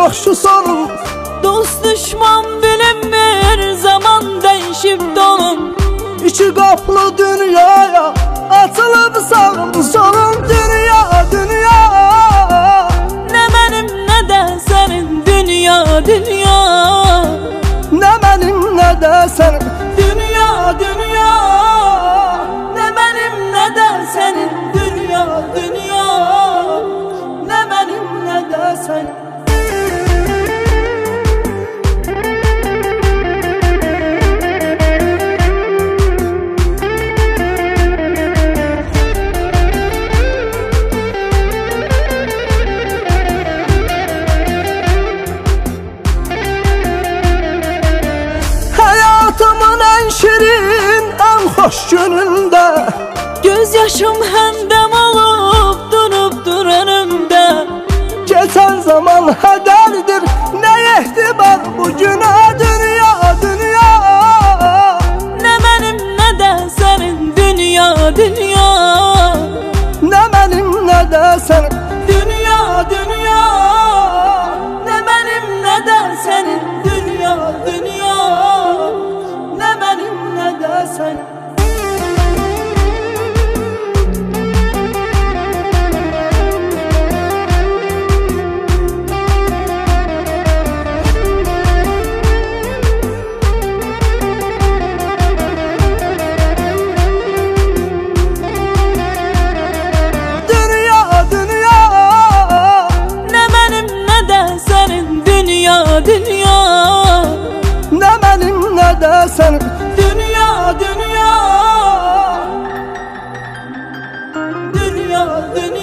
şu sorun. Dost düşman bilinmir, zaman değişip dolun. İki kaplı dünyaya açılıp sağım solum. Dünya dünya, Ne benim ne de senin dünya dünya. ne benim ne de senin. Dünya dünya, ne benim ne de senin dünya dünya. Ne benim ne de senin. Hayatımın en şirin, en hoş gününde Gözyaşım hemdem olup durup dur önümde. geçen zaman hederdir, ne ihtibar bugüne. Dünya dünya, Ne benim ne de senin dünya dünya. ne benim ne de senin. Dünya dünya, ne benim ne de senin dünya dünya. Ne benim ne de senin. Dünya dünya, Ne benim ne de senin dünya dünya. ne benim ne de senin. Dünya dünya, dünya dünya.